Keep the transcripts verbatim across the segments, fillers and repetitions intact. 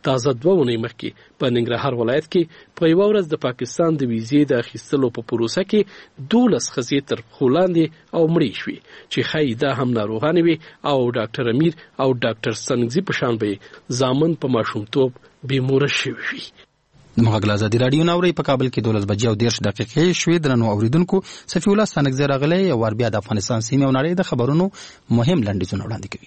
تازه دوه اونۍ مخکې په ننګرهار ولایت کې په یوه ورځ د پاکستان د ویزې د اخیستلو په پروسه کې دولس ښځې تر پښو لاندې او مړې شوې چې ښایي دا هم ناروغانې وي او ډاکټر امیر او ډاکټر سنګزي په شان به زامن په ماشومتوب بېموره شوي وي. مغل ازادي رادیو ناوړي په کابل کې دولس بجې او دېرش دقیقې شوې. درنو اوریدونکو، صفي الله ستانکزی راغلی یو وار بیا د افغانستان سیمې او نړۍ د خبرونو مهم لنډیزونه وړاندې کوي.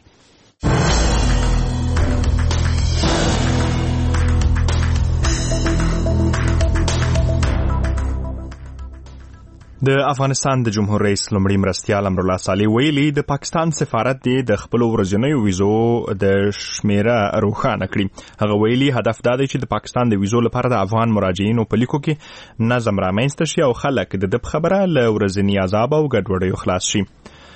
د افغانستان د جمهور رئیس لومړي مرستیال امرالله صالح ویلي د پاکستان سفارت دی د خپل ورځنیو ویزو د شمیره روښانه کړي. هغه ویلي هدف دا دی چې د پاکستان د ویزو لپاره د افغان مراجعینو په لیکو کې نظم رامنځته شي او خلک د د خبره له ورځني عذاب او ګډوډیو خلاص شي.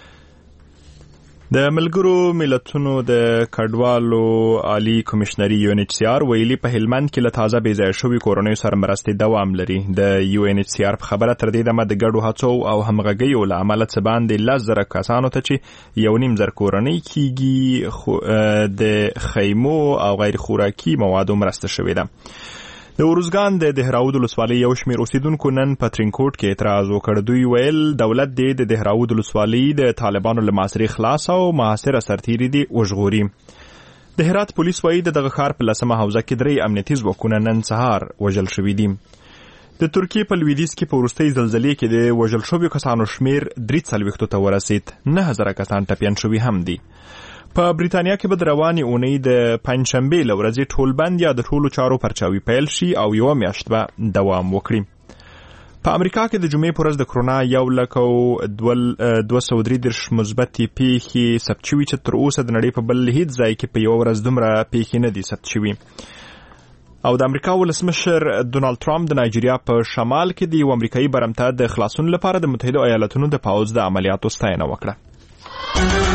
د ملګرو ملتونو د کډوالو عالی کمشنري یو ان ایچ سی آر ویلي په هلمند کې له تازه بې ځایه شوي کورنیو سره مرستې دوام لري. د یو ان ایچ سی آر په خبره تر دې دمه د ګډو هڅو او همغږیو له امله څه باندې لس زره کسانو ته چې یو نیم زر کورنۍ کېږي د خیمو او غیر خوراکي موادو مرسته شوې ده. د ورزګان د دهراود ولسوالۍ یو شمېر اوسیدونکو نن په ترینکوټ کې اعتراض وکړ. دوی ویل دولت دې د دهراود ولسوالۍ د طالبانو له محاصرې خلاص او محاصره سرتیري دي وژغوري. د هرات پولیس وایي د دغه ښار په لسمه حوزه کې درې امنیتي ځواکونه نن سهار وژل شوي دي. د ترکیې په لویدیځ کې په وروستۍ زلزلې کې د وژل شویو کسانو شمېر درې څلوېښتو ته ورسېد. نه زره کسان ټپیان شوي هم دي. په بریتانیا کې به د روانې اونۍ د پنجشنبې له ورځې ټول بند یا د ټولو چارو پرچاوي پیل شي او یوه میاشت به دوام وکړي. په امریکا کې د جمعې په ورځ د کرونا یو لک او دوه سوه درې دېرش مثبتې پیښې ثبت شوي چې تر اوسه د نړۍ په بل هیڅ ځای کې په یوه ورځ دومره پیښې نه دي ثبت شوي. او د امریکا ولسمشر ډونالد ټرمپ د نایجیریا په شمال کې د یو امریکایي برمته د خلاصون لپاره د متحده ایالاتونو د پوځ د عملیاتو ستاینه وکړه.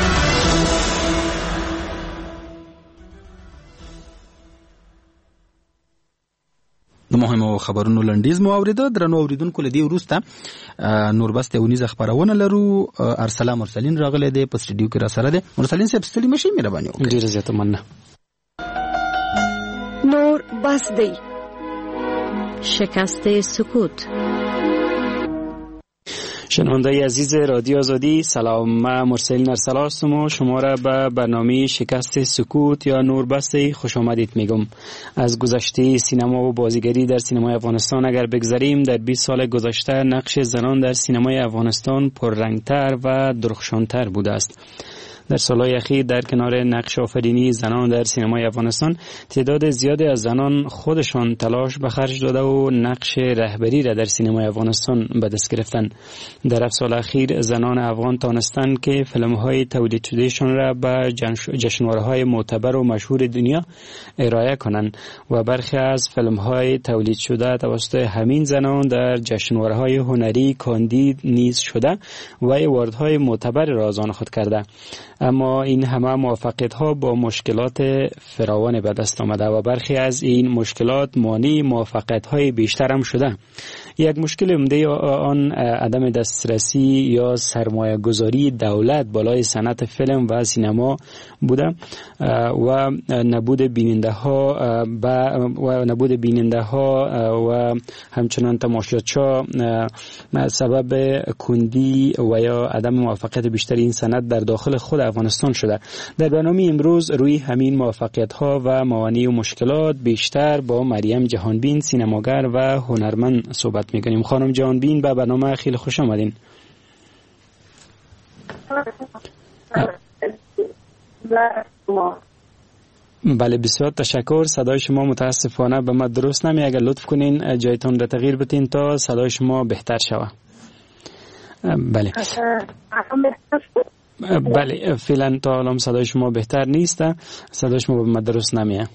د مهمو خبرونو لنډیز مو اوریده. درنو اوریدونکو، له دې وروسته نوربست یونیزه خبرونه لرو. ارسلا مرسلین راغلی دی په سټډیو کې را سره دی. مرسلین صاحب ستړي مشي، مهرباني وکړئ. ډیره زیاته مننه. نور بس دی. شکست سکوت. شنوندای عزیز رادیو آزادی، سلام. من مرسلین ارسلا هستم و شما را به برنامه شکست سکوت یا نوربست خوش آمدید میگم. از گذشته سینما و بازیگری در سینمای افغانستان اگر بگذریم، در بیست سال گذشته نقش زنان در سینمای افغانستان پررنگتر و درخشانتر بوده است. در سالهای اخیر در کنار نقش آفرینی زنان در سینمای افغانستان، تعداد زیادی از زنان خودشان تلاش به خرج داده و نقش رهبری را در سینمای افغانستان به دست گرفتند. در هفت سال اخیر زنان افغان توانستند که فیلم‌های تولید شدهشان را به جشنواره‌های معتبر و مشهور دنیا ارائه کنند و برخی از فیلم‌های تولید شده توسط همین زنان در جشنواره‌های هنری کاندید نیز شده و ایواردهای معتبر را از آن خود کرده. اما این همه موفقیت‌ها با مشکلات فراوان به دست آمده و برخی از این مشکلات مانع موفقیت‌های بیشتر هم شده. یک مشکل عمده آن عدم دسترسی یا سرمایه گذاری دولت بالای صنعت فیلم و سینما بوده و نبود بیننده ها و نبود بیننده ها و همچنان تماشاچا سبب کندی و یا عدم موفقیت بیشتر این صنعت در داخل خود افغانستان شده. در برنامه امروز روی همین موفقیت ها و موانع و مشکلات بیشتر با مریم جهانبین، سینماگر و هنرمند صحبت میکنیم. خانم جهانبین، به برنامه خیلی خوش آمدین. بله، بسیار تشکر. صدای شما متاسفانه به ما درست نمی. اگر لطف کنین جایتون را تغییر بدین تا صدای شما بهتر شود. بله بله فعلا تا الان صدای شما بهتر نیست، صدای شما به ما درست نمیه.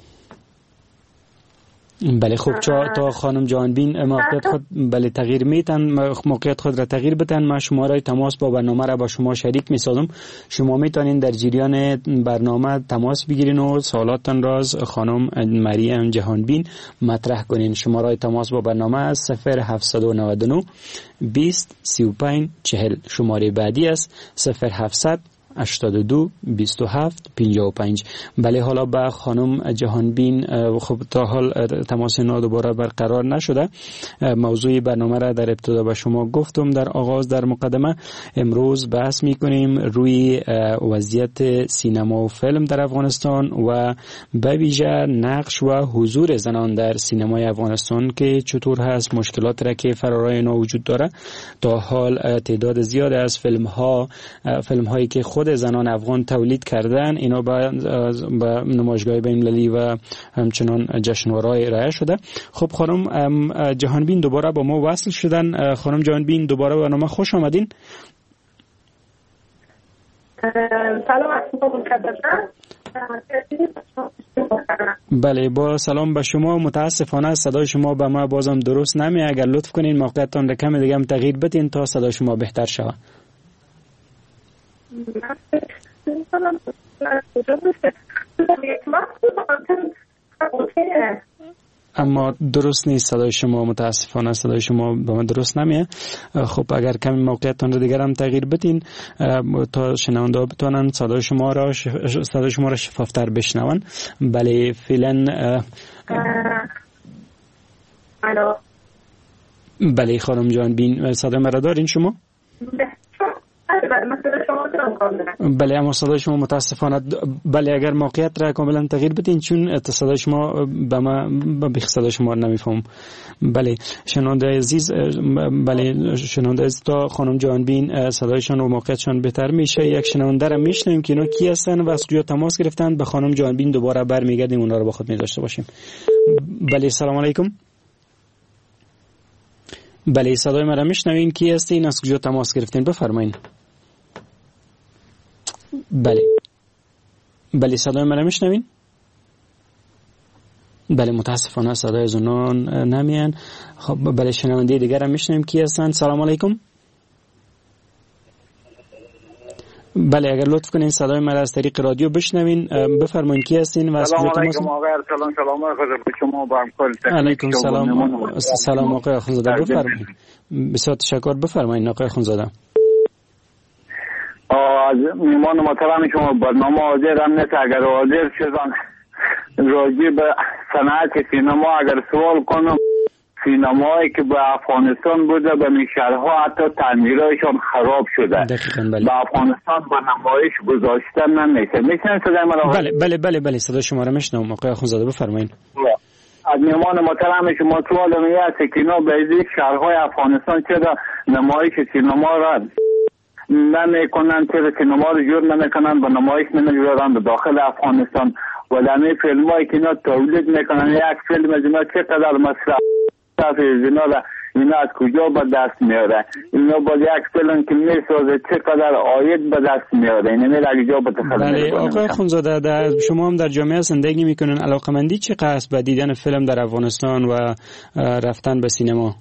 بله خوب، تا خانم جهانبین موقعیت خود بله تغییر میتن، موقعیت خود را تغییر بدن، من شماره تماس با برنامه را با شما شریک میسازم. شما میتونین در جریان برنامه تماس بگیرین و سوالاتتان را از خانم مریم جهانبین مطرح کنین. شماره تماس با برنامه از صفر هفتصد و نود و نه بیست سی و پنج چهل. شماره بعدی است صفر هفتصد هشتاد و دو بیست و هفت پنجاه و پنج. بله حالا با خانم جهانبین خب تا حال تماس ما دوباره برقرار نشده. موضوع برنامه را در ابتدا به شما گفتم در آغاز در مقدمه. امروز بحث میکنیم روی وضعیت سینما و فیلم در افغانستان و به ویژه نقش و حضور زنان در سینمای افغانستان که چطور هست، مشکلات را که فرارای اینا وجود داره. تا حال تعداد زیاد از فیلم ها فیلم هایی که خود زنان افغان تولید کردن اینا به نمایشگاه بین‌المللی و همچنان جشنواره‌های ارائه شده. خب خانم جهانبین دوباره با ما وصل شدن. خانم جهانبین دوباره به برنامه خوش آمدین. سلام بله با سلام به شما. متاسفانه صدای شما به ما بازم درست نمی. اگر لطف کنین موقعیتتان را کم دیگه هم تغییر بدین تا صدای شما بهتر شود. اما درست نیست صدای شما، متاسفانه صدای شما به من درست نمیه. خب اگر کمی موقعیتتان رو دیگر هم تغییر بدین تا شنونده ها بتونن صدای شما را صدای شما را شفافتر بشنون. بله فعلا بله خانم جهانبین صدای مرا دارین شما؟ بله اما صدای شما متاسفانه بله اگر موقعیت را کاملا تغییر بدین چون صدای شما به ما به صدای شما نمیفهم. بله شنونده عزیز بله شنونده عزیز تا خانم جهانبین صدایشان و موقعیتشان بهتر میشه یک شنونده را میشنویم که اینا کی هستن و از کجا تماس گرفتن. به خانم جهانبین دوباره برمیگردیم اونا رو با خود می‌داشته باشیم. بله سلام علیکم. بله صدای مرا میشنوین؟ کی هستین؟ از کجا تماس گرفتین؟ بفرمایید. بله بله صدای مرا میشنوین؟ بله متاسفانه صدای از اونان نمیان. خب بله شنونده دیگر هم میشنویم کی هستن. سلام علیکم. بله اگر لطف کنین صدای مرا از طریق رادیو بشنوین. بفرمایید کی هستین و از کجا تماس سلام علیکم. سلام سلام آقای شما با همکار. علیکم سلام. سلام آقای اخونزاده بفرمایید. بسیار تشکر. بفرمایید آقای اخونزاده. از میمان محترم شما برنامه حاضر هم نیست. اگر حاضر شدن راجع به صنعت سینما اگر سوال کنم، سینمایی که به افغانستان بوده به این شهرها حتی تعمیرهایشان خراب شده. بله. به افغانستان به نمایش گذاشتن نمیشه. میشنن صدای مرا؟ بله بله بله بله صدای شما را میشنوم آقای اخونزاده بفرمایید. از میمان محترم شما سوال می است که اینا به این شهرهای افغانستان چرا نمایش سینما را نمیکنن، چرا سینما رو جور نمیکنن، به نمایش نمیگذارن به داخل افغانستان و در این فیلم هایی که اینا تولید میکنن یک فیلم از اینا چقدر مصرف اینا را اینا از کجا به دست میاره؟ اینا با یک فیلم که میسازه چقدر عاید به دست میاره؟ اینه میره اگه جا به تخلص. بله آقای خونزاده در شما هم در جامعه زندگی میکنن، علاقمندی چقدر است به دیدن فیلم در افغانستان و رفتن به سینما؟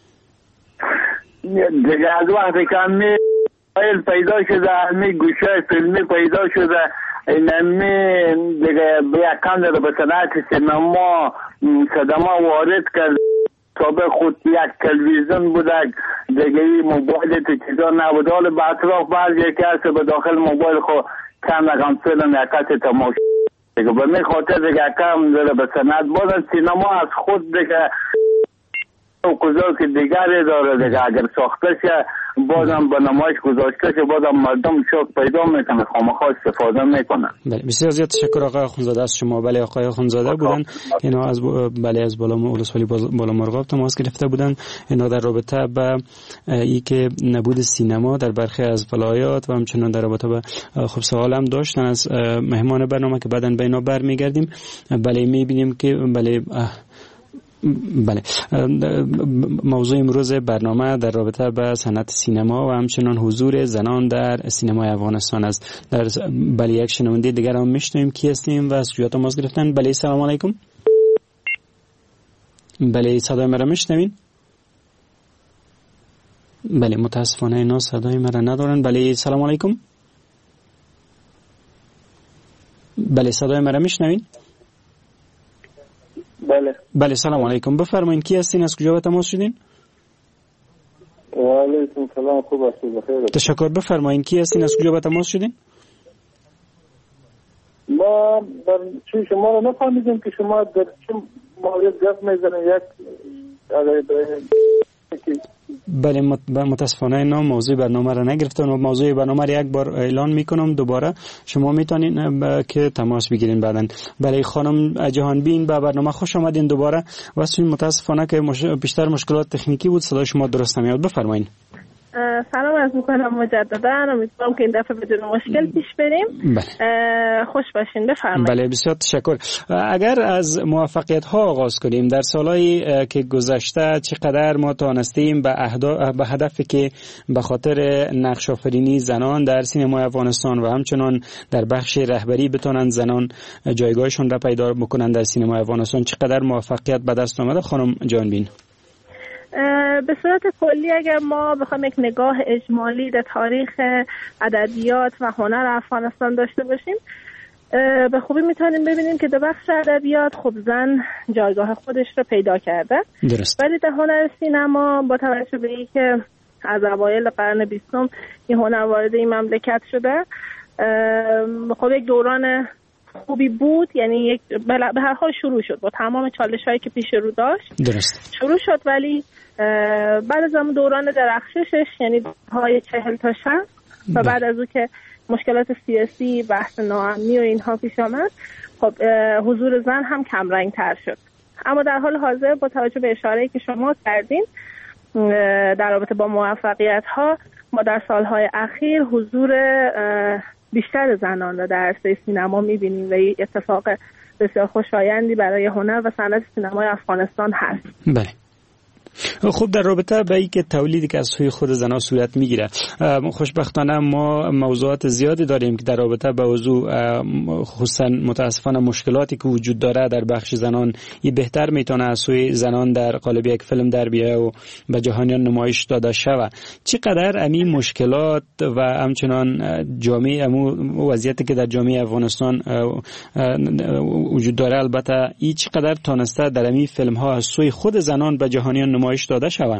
دیگه از وقتی که می فایل پیدا شده، همی گوشه فیلمی پیدا شده، اینمی دیگه به یک کم داره به صنعت سینما صدمه وارد کرد. سابق خود یک تلویزیون بوده، دیگه موبایل تو چیزا نبود. حالا به اطراف بعضی که هست به داخل موبایل خود کم نکم فیلم یکت تماشا دیگه به می خاطر دیگه کم داره به صنعت. بازم سینما از خود دیگه کجا که دیگری داره دیگه اگر ساخته شه بازم به نمایش گذاشته شه بازم مردم شوق پیدا میکنه، خامخا استفاده میکنه. بله بسیار زیاد تشکر آقای اخونزاده از شما. بله آقای اخونزاده بودن اینا از بله از بالا ولسوالی بالا مرغاب تماس گرفته بودن. اینا در رابطه با ای که نبود سینما در برخی از ولایات و همچنان در رابطه با خب سوال هم داشتن از مهمان برنامه که بعداً به اینا برمیگردیم. بله میبینیم که بله بله موضوع امروز برنامه در رابطه با صنعت سینما و همچنان حضور زنان در سینمای افغانستان است. در بله یک شنونده دیگر هم میشنویم کی هستیم و از کجا تماس گرفتن. بله سلام علیکم. بله صدای مرا میشنوین؟ بله متاسفانه اینا صدای مرا ندارن. بله سلام علیکم. بله صدای مرا میشنوین؟ بله بله سلام علیکم. بفرمایید کی هستین؟ از کجا به تماس شدین؟ و علیکم سلام. خوب هستید؟ بخیر. تشکر. بفرمایید کی هستین؟ از کجا به تماس شدین؟ ما چون شما رو نفهمیدیم که شما در چه مورد گفت میزنید. یک بله متاسفانه اینا موضوع برنامه را نگرفتن و موضوع برنامه را یک بار اعلان میکنم دوباره شما میتونین که تماس بگیرین بعدن. برای خانم جهانبین به برنامه خوش آمدین دوباره و متاسفانه که مش... بیشتر مشکلات تکنیکی بود صدای شما درست نمیاد. بفرمایید. سلام عرض میکنم مجددا. امیدوارم که این دفعه بدون مشکل پیش بریم. بله. خوش باشین. بفرمایید. بله بسیار تشکر. اگر از موفقیت ها آغاز کنیم در سالهای که گذشته چقدر ما توانستیم به اهداف به هدفی که به خاطر نقش آفرینی زنان در سینمای افغانستان و همچنان در بخش رهبری بتونن زنان جایگاهشون را پیدا بکنن در سینمای افغانستان چقدر موفقیت به دست آمده خانم جهانبین؟ به صورت کلی اگر ما بخوایم یک نگاه اجمالی در تاریخ ادبیات و هنر افغانستان داشته باشیم به خوبی میتونیم ببینیم که در بخش ادبیات خب زن جایگاه خودش رو پیدا کرده. درست. ولی در هنر سینما با توجه به اینکه از اوایل قرن بیستم این هنر وارد این مملکت شده خب یک دوران خوبی بود، یعنی یک به هر حال شروع شد با تمام چالش‌هایی که پیش رو داشت. درست. شروع شد ولی بعد از اون دوران درخششش یعنی های چهل تا شصت و بعد از اون که مشکلات سیاسی بحث ناامنی و اینها پیش آمد خب حضور زن هم کم رنگ تر شد. اما در حال حاضر با توجه به اشاره‌ای که شما کردین در رابطه با موفقیت ها ما در سالهای اخیر حضور بیشتر زنان را در عرصه سینما می‌بینیم و این اتفاق بسیار خوشایندی برای هنر و صنعت سینمای افغانستان هست. بله. خب در رابطه با اینکه تولیدی که از سوی خود زنان صورت میگیره خوشبختانه ما موضوعات زیادی داریم که در رابطه با موضوع خصوصا متاسفانه مشکلاتی که وجود داره در بخش زنان این بهتر میتونه از سوی زنان در قالب یک فیلم در بیایه و به جهانیان نمایش داده شود. چقدر همین مشکلات و همچنان جامعه امو وضعیتی که در جامعه افغانستان وجود داره البته این چقدر تونسته در همین فیلم ها از سوی خود زنان به جهانیان نمایش داده شود؟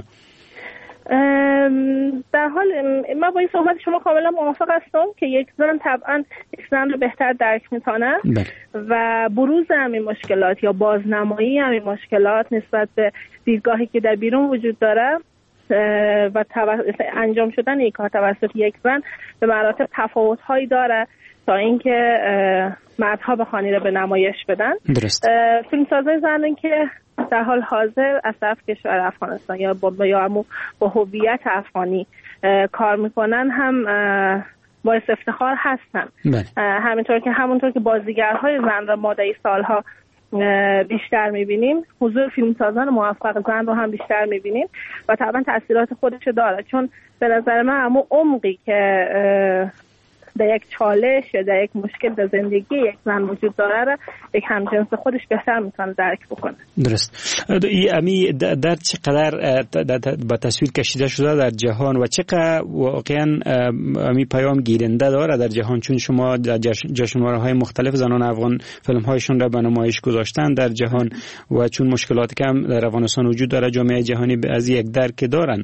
در حال من با این صحبت شما کاملا موافق هستم که یک زن طبعا یک زن رو بهتر درک میتونه و بروز همین مشکلات یا بازنمایی همین مشکلات نسبت به دیدگاهی که در بیرون وجود داره و انجام شدن این کار توسط یک زن به مراتب تفاوت‌هایی داره تا اینکه مردها بخوانی رو به نمایش بدن. درست. فیلمسازای زنان که در حال حاضر از طرف کشور افغانستان یا با یا با هویت افغانی کار میکنن هم باعث افتخار هستن. همینطور که همونطور که بازیگرهای زن را ما در این سالها بیشتر میبینیم حضور فیلمسازان موفق زن رو هم بیشتر میبینیم و طبعا تاثیرات خودش داره، چون به نظر من همون عمقی که در یک چالش یا در یک مشکل در زندگی یک زن وجود داره را یک همجنس خودش بهتر میتونه درک بکنه. درست. امی در چقدر با تصویر کشیده شده در جهان و چقدر واقعا امی پیام گیرنده داره در جهان، چون شما در جشنواره‌های مختلف زنان افغان فیلم‌هایشون را به نمایش گذاشتن در جهان و چون مشکلاتی که هم در افغانستان وجود داره جامعه جهانی از یک درک دارن.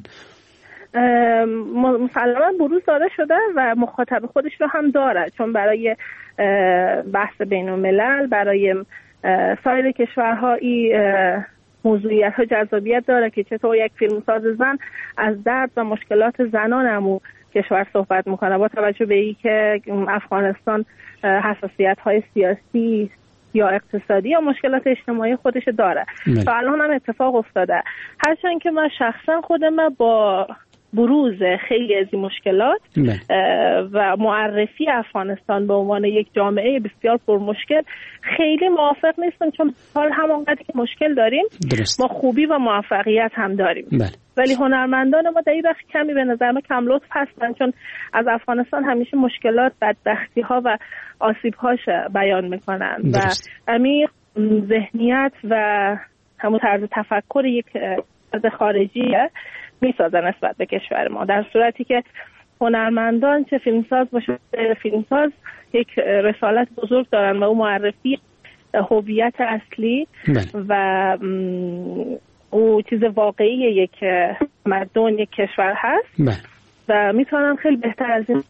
مسلما بروز داده شده و مخاطب خودش رو هم داره، چون برای بحث بین الملل برای سایر کشورها این موضوعیت ها جذابیت داره که چطور یک فیلمساز زن از درد و مشکلات زنان همون کشور صحبت میکنه با توجه به این که افغانستان حساسیت های سیاسی یا اقتصادی یا مشکلات اجتماعی خودش داره و الان هم اتفاق افتاده. هرچند که من شخصا خودم با بروز خیلی از این مشکلات و معرفی افغانستان به عنوان یک جامعه بسیار پرمشکل خیلی موافق نیستم، چون حال همانقدر که مشکل داریم درست. ما خوبی و موفقیت هم داریم. بله. ولی هنرمندان ما در این بخش کمی به نظر من کم لطف هستن، چون از افغانستان همیشه مشکلات، بدبختی ها و آسیب هاش بیان میکنن درست. و همین ذهنیت و همون طرز تفکر یک فرد خارجیه میسازه نسبت به کشور ما، در صورتی که هنرمندان چه فیلمساز باشه فیلمساز یک رسالت بزرگ دارن و اون معرفی هویت اصلی بله. و او چیز واقعی یک مردم یک کشور هست بله. و میتونن خیلی بهتر از این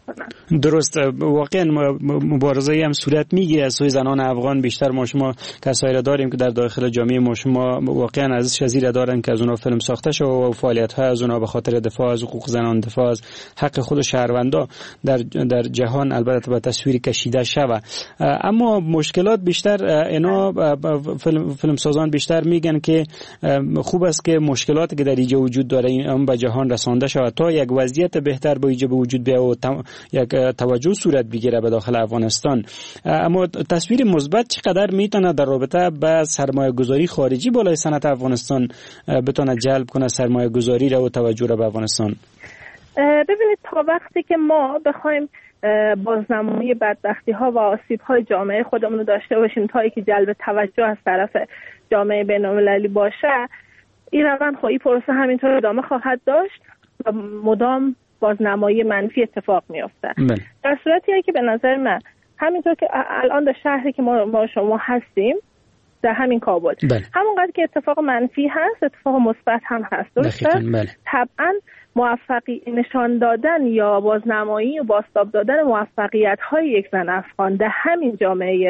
کنن. درست، واقعا مبارزه هم صورت میگیره از سوی زنان افغان. بیشتر ما شما کسایی را داریم که در داخل جامعه ما شما واقعا ارزش شزیر دارن که از اونها فیلم ساخته شده و فعالیت های از اونها به خاطر دفاع از حقوق زنان، دفاع از حق خود شهروندا در در جهان البته به تصویر کشیده شود. اما مشکلات بیشتر اینا فیلم فیلم سازان بیشتر میگن که خوب است که مشکلاتی که در اینجا وجود داره این به جهان رسانده شود تا یک وضعیت بهتر به ایجاد وجود بیاید و یک توجه صورت بگیره به داخل افغانستان. اما تصویر مثبت چقدر میتونه در رابطه با سرمایه گذاری خارجی بالای صنعت افغانستان بتونه جلب کنه سرمایه گذاری را و توجه را به افغانستان؟ ببینید، تا وقتی که ما بخوایم بازنمایی بدبختی ها و آسیب های جامعه خودمون رو داشته باشیم تا اینکه جلب توجه از طرف جامعه بین‌المللی باشه، این روند خب این پروسه همینطور ادامه خواهد داشت و مدام بازنمایی منفی اتفاق میفته. در صورتی که به نظر من همینطور که الان در شهری که ما ما شما هستیم در همین کابل همونقدر که اتفاق منفی هست اتفاق مثبت هم هست، درسته؟ طبعا موفقی نشان دادن یا بازنمایی و بازتاب دادن موفقیت های یک زن افغان در همین جامعه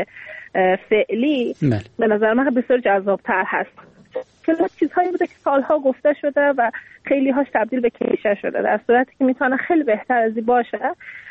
فعلی بله. به نظر من بسیار جذابتر هست. چیزهایی بوده که سالها گفته شده و خیلی هاش تبدیل به کلیشه شده، در صورتی که میتونه خیلی بهتر از این باشه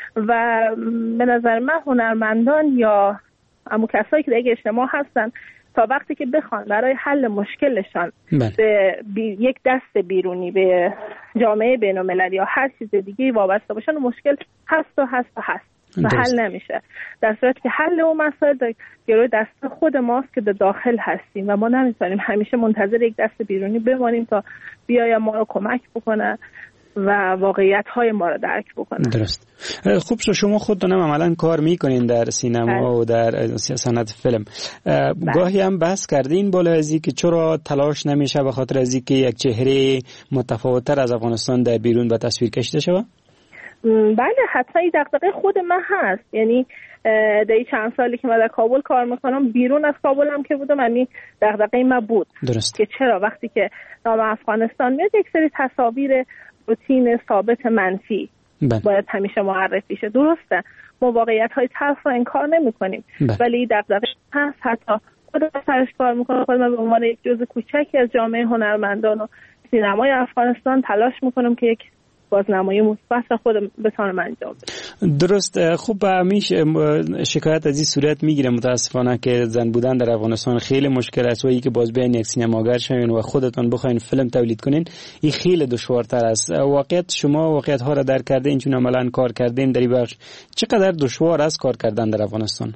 و به نظر من هنرمندان یا اما کسایی که دیگه اجتماع هستن تا وقتی که بخوان برای حل مشکلشان بله. به بی... یک دست بیرونی به جامعه بین‌المللی یا هر چیز دیگه وابسته باشن و مشکل هست و هست و هست و حل نمیشه، در صورتی که حل اون مسائل در گروه دست خود ماست که در داخل هستیم و ما نمیتونیم همیشه منتظر یک دست بیرونی بمانیم تا بیاید ما رو کمک بکنه و واقعیت های ما رو درک بکنه. درست. خوب شو، شما خودتون عملا کار میکنین در سینما و در صنعت فیلم. گاهی هم بحث کردین بالا از این که چرا تلاش نمیشه به خاطر از این که یک چهره متفاوت‌تر از افغانستان در بیرون به تصویر کشیده شود؟ بله، حتما این دغدغه خود من هست. یعنی در این چند سالی که من در کابل کار میکنم، بیرون از کابل هم که بودم، همین دغدغه من بود. درست. که چرا وقتی که نام افغانستان میاد یک سری تصاویر روتین ثابت منفی بله. باید همیشه معرفی شه. درسته، ما واقعیت های تلخ رو انکار نمی کنیم بله. ولی دغدغه هست. حتی خودم سرش کار میکنم، خودم به عنوان یک جزء کوچکی از جامعه هنرمندان و سینمای افغانستان تلاش میکنم که یک بازنمایی مثبت خودم بتونم انجام بدم. درست. خوب، همیشه شکایت از این صورت میگیره متاسفانه که زن بودن در افغانستان خیلی مشکل است و اینکه که باز بیاین یک سینماگر شوین و خودتون بخواین فیلم تولید کنین این خیلی دشوارتر است. واقعیت شما واقعیت ها را درک کردین، چون عملاً کار کردین در این بخش، چقدر دشوار است کار کردن در افغانستان؟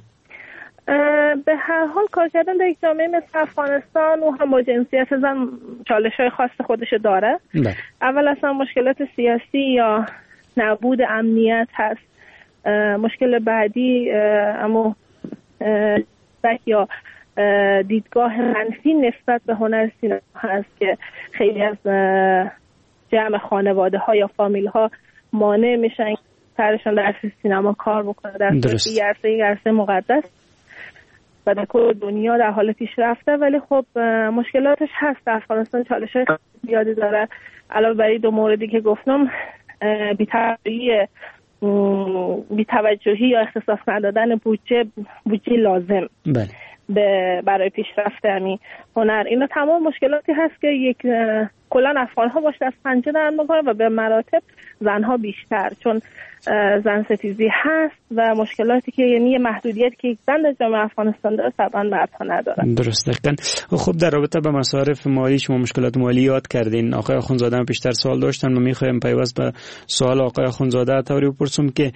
به هر حال کار کردن در یک جامعه مثل افغانستان و هم با جنسیت زن چالش‌های خاص خودش داره. بله. اول اصلا مشکلات سیاسی یا نبود امنیت هست. مشکل بعدی اما یا دیدگاه منفی نسبت به هنر سینما هست که خیلی از جمع خانواده ها یا فامیل ها مانع میشن سرشان در سینما کار بکنه، در صورتی عرصه عرصه مقدس و در کل دنیا در حال پیشرفته، ولی خب مشکلاتش هست. افغانستان چالش‌های زیادی داره. علاوه بر دو موردی که گفتم، بی‌توجهی بی‌توجهی یا اختصاص ندادن بودجه بودجه لازم بله. به برای پیشرفت همین هنر، اینا تمام مشکلاتی هست که یک کلان افغان‌ها باش دست پنجه دارن میکنن و به مراتب زنها بیشتر، چون زن ستیزی هست و مشکلاتی که یعنی محدودیتی که یک زن در جامعه افغانستان داره طبعا مردها ندارن. درست. دقیقاً. خب در رابطه با مصارف مالی شما مشکلات مالی یاد کردین. آقای اخوندزاده هم پیشتر سوال داشتن، من میخوایم پیوست به سوال آقای اخوندزاده طوری بپرسم که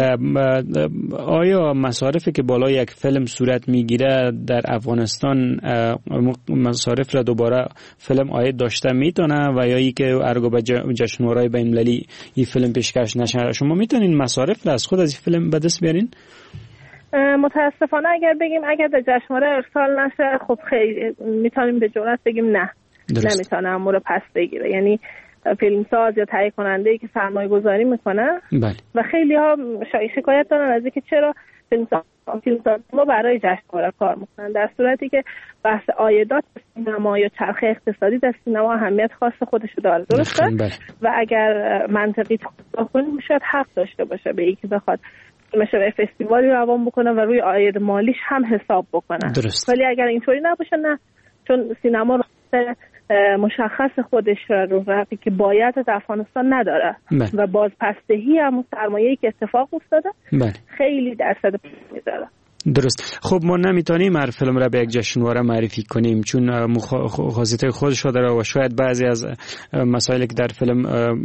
آیا مصارفی که بالای یک فیلم صورت میگیره در افغانستان مصارف را دوباره فیلم عاید داشته میتونه و یا ای که ارگو به جشنواره‌های بین‌المللی این فیلم پیشکش نشه؟ شما میتونین مصارف را از خود از این فیلم به دست بیارین؟ متاسفانه اگر بگیم اگر در جشنواره ارسال نشه، خب خیلی میتونیم به جرئت بگیم نه. درست. نمیتونه امور پس بگیره. یعنی فیلمساز یا تهیه کننده ای که سرمایه گذاری میکنه بله. و خیلی ها شکایت دارن از اینکه چرا فیلمساز فیلمساز ما برای جشنواره کار میکنن، در صورتی که بحث عایدات سینما یا چرخه اقتصادی در سینما اهمیت خاص خودشو داره، درسته؟ و اگر منطقی تحقیق کنیم شاید حق داشته باشه به اینکه بخواد مثلا فستیوالی روان بکنه و روی عاید مالیش هم حساب بکنه. ولی اگر اینطوری نباشه نه، چون سینما رو مشخص خودش رو رقی که باید در افغانستان نداره بله. و بازپسدهی هم سرمایه‌ای که اتفاق افتاده بله. خیلی درصد پایینی داره. درست. خب ما نمیتونیم هر فیلم را به یک جشنواره معرفی کنیم چون خاصیت خودش داره و شاید بعضی از مسائلی که در فیلم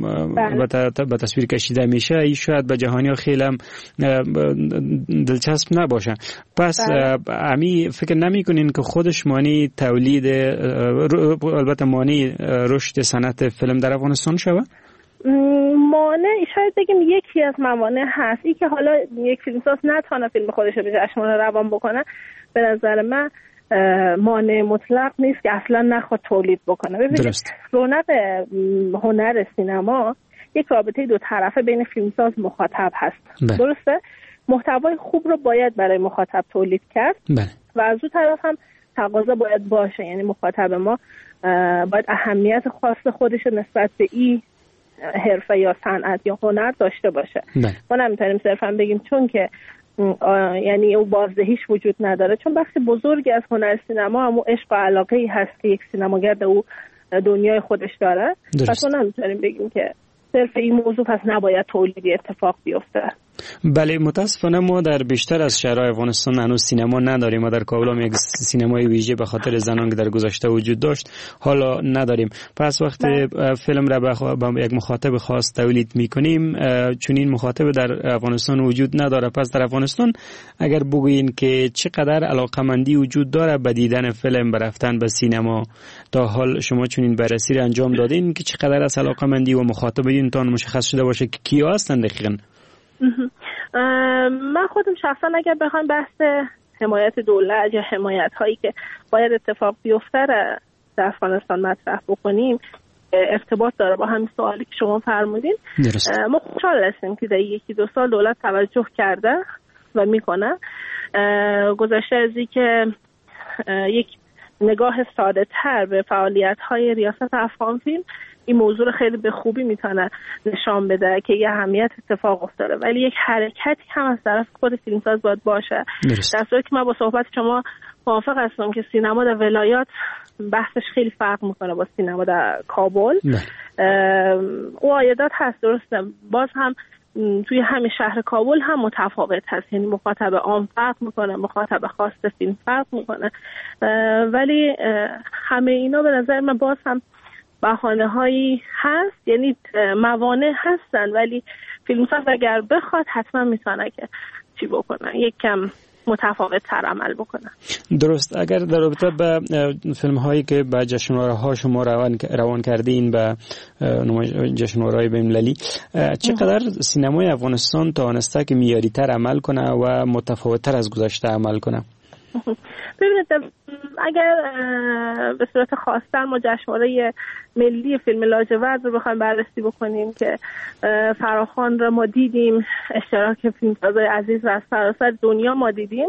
به تصویر کشیده میشه ای شاید به جهانی خیلی هم دلچسب نباشه. پس امی فکر نمیکنین که خودش مانی تولید البته مانی رشد صنعت فیلم در افغانستان شوه؟ مانع شاید بگیم یکی از موانع هست ای که حالا یک فیلمساز نتونه فیلم خودش رو به جشنواره روان بکنه، به نظر من مانع مطلق نیست که اصلا نخواد تولید بکنه. ببینید رونق هنر سینما یک رابطه دو طرفه بین فیلمساز مخاطب هست بله. درسته؟ محتوای خوب رو باید برای مخاطب تولید کرد بله. و از اون طرف هم تقاضا باید باشه، یعنی مخاطب ما باید اهمیت خاص خودش رو نسبت به این حرفه یا صنعت یا هنر داشته باشه. ما نمیتونیم صرفا بگیم چون که یعنی او بازدهیش وجود نداره، چون بخش بزرگی از هنر سینما هم عشق و علاقه‌ای هست که یک سینماگر در او دنیای خودش داره. پس ما نمیتونیم بگیم که صرف این موضوع پس نباید تولیدی اتفاق بیفته. بله متاسفانه ما در بیشتر از شهرهای افغانستان هنوز سینما نداریم. ما در کابل هم یک سینمای ویژه به خاطر زنان که در گذشته وجود داشت حالا نداریم. پس وقتی فیلم را به یک مخاطب خاص تولید میکنیم چون این مخاطب در افغانستان وجود نداره، پس در افغانستان اگر بگویین که چقدر علاقمندی وجود داره به دیدن فیلم، به رفتن به سینما، تا حال شما چون این بررسی را انجام دادین که چقدر از علاقمندی و مخاطبین تان مشخص شده باشه که کیا هستند دقیقاً؟ من خودم شخصا اگر بخوام بحث حمایت دولت یا حمایت هایی که باید اتفاق بیفته در افغانستان مطرح بکنیم ارتباط داره با همین سوالی که شما فرمودین. ما خوشحال هستیم که در یکی دو سال دولت توجه کرده و میکنه. گذشته از این که یک نگاه ساده تر به فعالیت های ریاست افغان فیلم این موضوع خیلی به خوبی میتونه نشان بده که یه اهمیت اتفاق افتاده، ولی یک حرکتی هم از طرف خود فیلمساز باید باشه. در صورتی که من با صحبت شما موافق هستم که سینما در ولایات بحثش خیلی فرق میکنه با سینما در کابل. او عایدات هست درسته، باز هم توی همین شهر کابل هم متفاوت هست، یعنی مخاطب عام فرق میکنه، مخاطب خاص فیلم فرق میکنه، ولی همه اینا به نظر من باز هم بهانه هایی هست، یعنی موانع هستن، ولی فیلمساز اگر بخواد حتما میتونه که چی بکنه، یک کم متفاوت تر عمل بکنه. درست. اگر در رابطه با فیلم هایی که به جشنواره ها شما روان روان کردین به جشنواره های بین‌المللی، چقدر سینمای افغانستان توانسته که معیاری تر عمل کنه و متفاوت تر از گذشته عمل کنه؟ ببینید اگر به صورت خاص‌تر ما جشنواره ملی فیلم لاجورد رو بخوایم بررسی بکنیم که فراخوان رو ما دیدیم، اشتراک فیلمسازای عزیز و از سراسر دنیا ما دیدیم،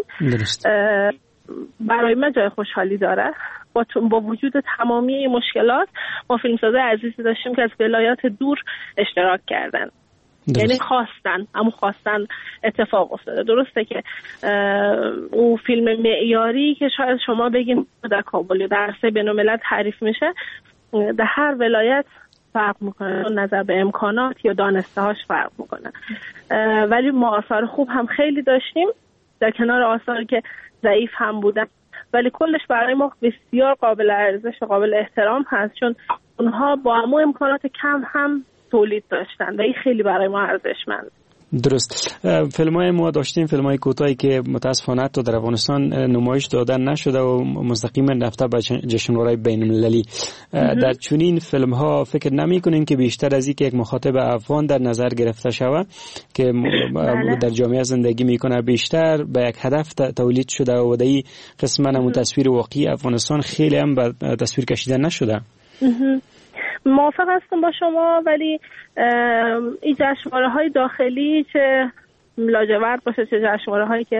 برای من جای خوشحالی داره. با, با وجود تمامی مشکلات ما فیلمسازای عزیزی داشتیم که از ولایات دور اشتراک کردن، یعنی خواستن اما خواستن اتفاق افتاده. درسته که او فیلم معیاری که شاید شما بگین در کابل یا در عرصه بین‌الملل تعریف میشه در هر ولایت فرق میکنه، نظر به امکانات یا دانسته هاش فرق میکنه، ولی ما آثار خوب هم خیلی داشتیم در کنار آثاری که ضعیف هم بودن، ولی کلش برای ما بسیار قابل ارزش و قابل احترام هست، چون اونها با همون امکانات کم هم تولید داشتن و این خیلی برای ما ارزشمند. درست. فیلم‌های ما داشتیم، فیلم‌های کوتاهی که متاسفانه تو در افغانستان نمایش دادن نشده و مستقیما رفته به جشنواره بین‌المللی. در چنین فیلم‌ها فکر نمی‌کنین که بیشتر از اینکه یک مخاطب افغان در نظر گرفته شود که در جامعه زندگی میکنه، بیشتر به یک هدف تولید شده و در این قسمت هم تصویر واقعی افغانستان خیلی هم به تصویر کشیده نشده؟ موافق هستم با شما، ولی این جشنواره های داخلی چه لاجورد باشه چه جشنواره هایی که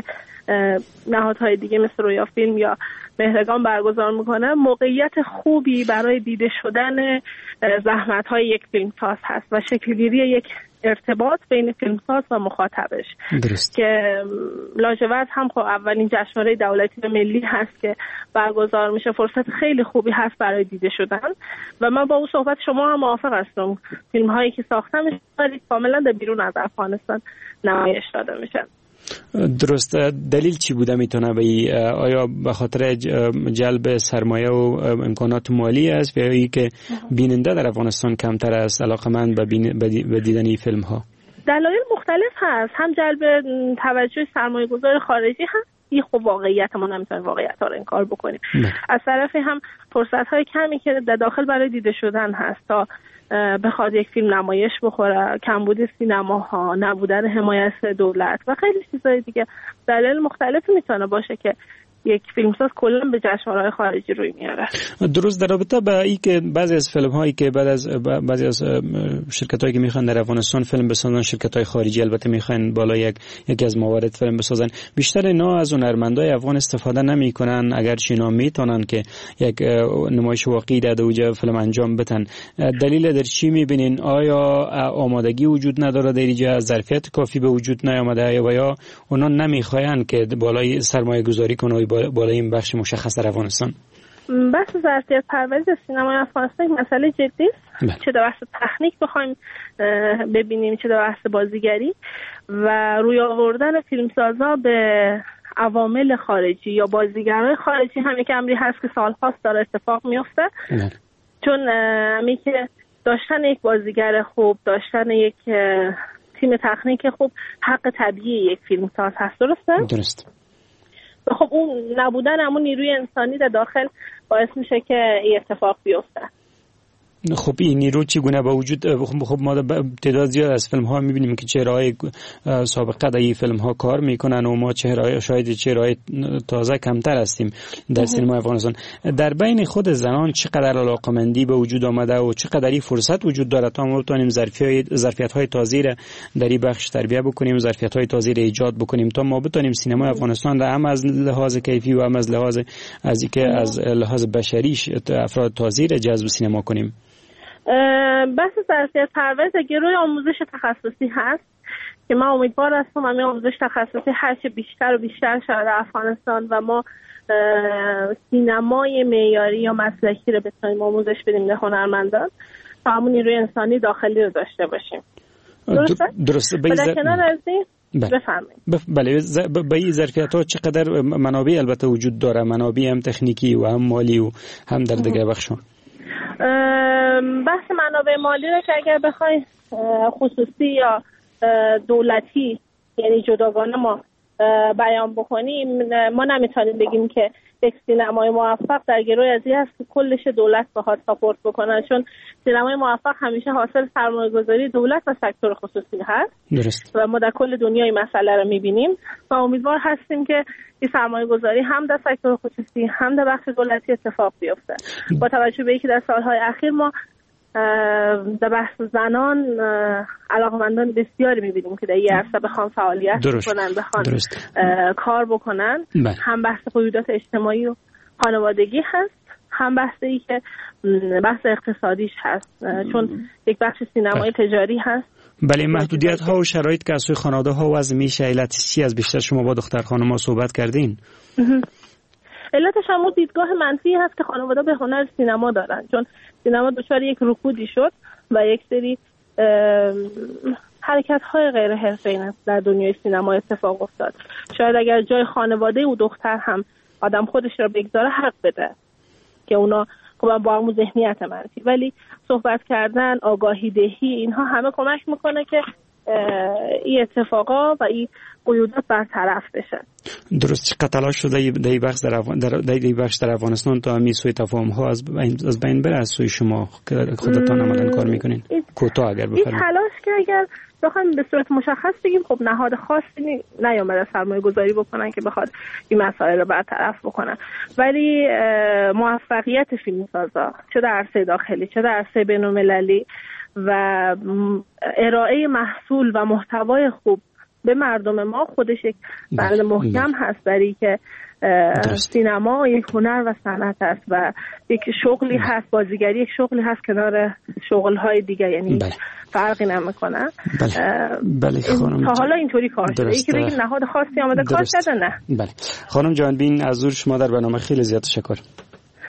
نهادهای دیگه مثل رویا فیلم یا مهرگان برگزار میکنه، موقعیت خوبی برای دیده شدن زحمت‌های یک فیلمساز هست و شکلگیری یک ارتباط بین فیلمساز و مخاطبش. درست. که لاجورد هم خب اولین جشنواره دولتی و ملی هست که برگزار میشه، فرصت خیلی خوبی هست برای دیده شدن و من با اون صحبت شما هم موافق هستم. فیلم هایی که ساخته میشه کاملا در بیرون از افغانستان نمایش داده میشن. درست. دلیل چی بوده میتونه به آیا به خاطر جلب سرمایه و امکانات مالی است یا ای که بیننده در افغانستان کمتر است علاقمند به دیدن فیلم ها؟ دلایل مختلف هست. هم جلب توجه سرمایه گذار خارجی هست، این خب واقعیت ما نمیتونیم واقعیت ها رو انکار بکنیم. از طرفی هم فرصت های کمی که در داخل برای دیده شدن هست تا بخواد یک فیلم نمایش بخوره، کمبود سینماها، نبودن حمایت دولت و خیلی چیزای دیگه، دلایل مختلفی میتونه باشه که یک فیلمساز کلا به جشنواره‌های خارجی روی میاره. درست. در رابطه با این که بعضی از فیلم هایی که بعد از بعضی از شرکت هایی که میخوان در افغانستان فیلم بسازن، شرکت های خارجی البته میخوان بالا یک یکی از موارد فیلم بسازن، بیشتر اینا از هنرمندای افغان استفاده نمیکنن، اگرچه اینا میتونن که یک نمایش واقعی در اونجا فیلم انجام بدن. دلیل در چی میبینین؟ آیا آمادگی وجود نداره در اینجا، ظرفیت کافی به وجود نیامده یا یا اونا نمیخواین که بالای سرمایه گذاری کنن بالای این بخش مشخص در افغانستان؟ بحث ظرفیت پردازی سینمای افغانستان مسئله جدی است، چه در بحث تکنیک بخوایم ببینیم چه در بحث بازیگری و روی آوردن فیلمسازا به عوامل خارجی یا بازیگرای خارجی هم یک امری هست که سال‌هاست داره اتفاق میفته. چون همی که داشتن یک بازیگر خوب، داشتن یک تیم تکنیک خوب حق طبیعی یک فیلمساز هست. درسته؟ درست. خب اون نبودن همون نیروی انسانی در داخل باعث میشه که این اتفاق بیفته. خب این نیرو چگونه با وجود خب ما تعداد زیاد از فیلم ها میبینیم که چهره‌های سابقه در این فیلم ها کار میکنن و ما چهره‌های شاید چهره‌های تازه کمتر هستیم در سینما افغانستان. در بین خود زنان چقدر علاقمندی به وجود آمده و چقدر این فرصت وجود داره تا ما بتونیم ظرفیت‌های تازه را در این بخش تربیت بکنیم، ظرفیت‌های تازه را ایجاد بکنیم تا ما بتونیم سینما افغانستان را هم از لحاظ کیفی و هم از لحاظ از اینکه از لحاظ بشریش افراد تازه را جذب سینما کنیم. بحث ظرفیت پرورش گروه آموزش تخصصی هست که من امیدوار هستم همین آموزش تخصصی هرچه بیشتر و بیشتر شده در افغانستان و ما سینمای معیاری یا مسلکی رو بتونیم آموزش بدیم به هنرمندان تا همون نیروی انسانی داخلی رو داشته باشیم. درسته؟ درسته. در کنار از این بفرمایید. بله، به این ظرفیت‌ها چقدر منابع البته وجود داره، منابع هم تکنیکی و هم مالی و هم در دیگه بخشون؟ بحث منابع مالی رو که اگر بخوای خصوصی یا دولتی یعنی جداگانه ما بیان بکنیم، ما نمیتونیم بگیم که یک سینمای موفق در گروه ازی هست که کلش دولت بخواد ساپورت بکنه، چون سینمای موفق همیشه حاصل سرمایه‌گذاری دولت و سکتور خصوصی هست. درست. و ما در کل دنیا این مسئله رو میبینیم و امیدوار هستیم که این سرمایه‌گذاری هم در سکتور خصوصی هم در بخش دولتی اتفاق بیفته. با توجه به اینکه در سالهای اخیر ما در بحث زنان علاقمندان بسیاری می‌بینیم که در این عرصه بخوان فعالیت کنن، بخوان کار بکنن. بله. هم بحث قیودات اجتماعی و خانوادگی هست، هم بحث ای که بحث اقتصادیش هست، چون یک بخش سینمای تجاری هست. بله، محدودیت ها و شرایط که از سوی خانواده ها وضع میشه علت چی از بیشتر شما با دختر خانم ها صحبت کردین؟ علتش هم دیدگاه منفی هست که خانواده به هنر سینما دارن، چون سینما دچار یک رکودی شد و یک سری حرکت های غیر حرفه‌ای در دنیای سینما اتفاق افتاد. شاید اگر جای خانواده و دختر هم آدم خودش را بگذاره حق بده که اونا خب با همون ذهنیت منفی، ولی صحبت کردن، آگاهی دهی، اینها همه کمک میکنه که این اتفاقا و این قیودات برطرف بشه. درست. چقدر تلاش شده در این بخش در در این بخش در افغانستان تا همین سوی تفاهم ها از بین از بین بره از سوی شما که خودتون عملاً کار میکنین؟ کوتاه اگر بفرمایید. این تلاش که اگر بخوایم به صورت مشخص بگیم، خب نهاد خاصی نیامده سرمایه گذاری بکنن که بخواد این مسائل رو برطرف بکنن، ولی موفقیت فیلمسازا چه در عرصه داخلی چه در عرصه بین‌المللی و ارائه محصول و محتوای خوب به مردم ما خودش یک بند محکم هست برای که سینما یک هنر و صنعت است و یک شغلی هست، بازیگری یک شغلی هست کنار شغل‌های دیگه، یعنی بله. فرقی نمیکنه. بله. بله خانم تا حالا اینطوری کار شده. یکی بگه نهاد خاصی آمده کار شده نه. بله خانم جانبین از حضور شما در برنامه خیلی زیاد تشکر.